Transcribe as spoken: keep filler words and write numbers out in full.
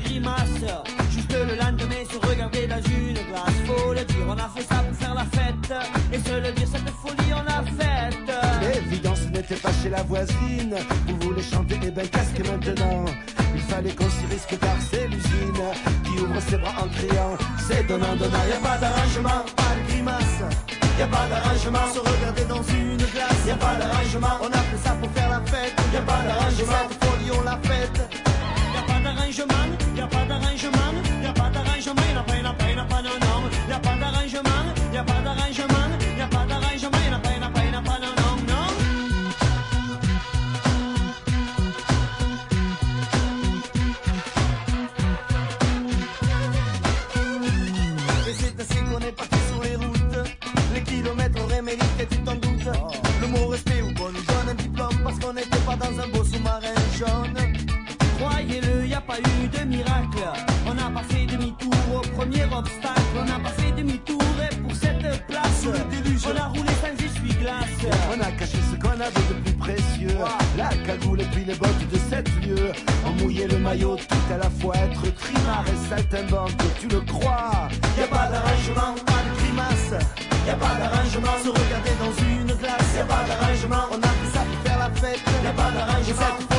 grimace. Juste le lendemain se regarder dans une glace. Faut le dire, on a fait ça pour faire la fête. Et se le dire, cette folie on a faite. L'évidence n'était pas chez la voisine. Vous voulez chanter, et ben qu'est-ce que maintenant? Il fallait qu'on s'y risque car c'est l'usine qui ouvre ses bras en criant. C'est donnant, donnant, y'a pas d'arrangement, pas de grimace. Y'a pas d'arrangement, se regarder dans une glace. Y'a pas d'arrangement, on a fait ça pour faire la fête. Y'a pas d'arrangement, cette folie on l'a faite. Y'a pas d'arrangement, y'a pas d'arrangement, y'a pas d'arrangement, y'a pas, y'a pas, y'a pas, non, non. Y'a pas d'arrangement, y'a pas d'arrangement, y'a pas d'arrangement, y'a pas, y'a pas, y'a pas, non, non, non. Et c'est ainsi qu'on est parti sur les routes. Les kilomètres auraient mérité, tu t'en doutes. Le mot respect ou qu'on nous donne un diplôme parce qu'on n'était pas dans un beau sous-marin jaune. Croyez-le, y a pas eu de miracle. On n'a pas fait demi-tour au premier obstacle. On n'a pas fait demi-tour et pour cette place, on a roulé sans essuie-glace. On a caché ce qu'on avait de plus précieux, la cagoule et puis les bottes de sept lieues. On mouillait le maillot tout à la fois, être trimard et saltimbanque, tu le crois. Y a pas d'arrangement, pas de grimace. Y a pas d'arrangement, se regarder dans une glace. Y a pas d'arrangement, on a fait ça pour faire la fête. Y a pas d'arrangement.